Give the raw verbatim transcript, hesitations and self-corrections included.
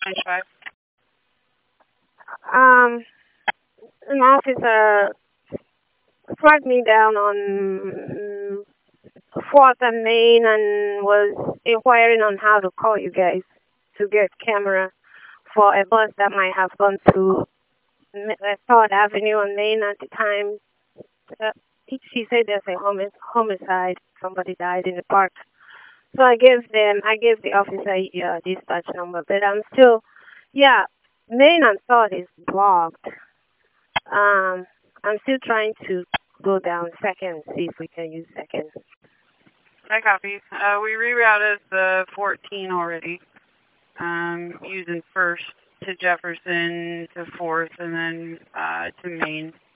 ninety-five. Um, an officer flagged me down on Fourth and Main and was inquiring on how to call you guys to get camera for a bus that might have gone to Third Avenue on Main at the time. Uh, she said there's a homi- homicide. Somebody died in the park. So I gave them, I gave the officer uh, dispatch number, but I'm still, yeah, Main and Third is blocked. Um, I'm still trying to go down Second, see if we can use Second. I copy. Uh, we rerouted the fourteen already, um, using First to Jefferson to Fourth and then uh, to Main.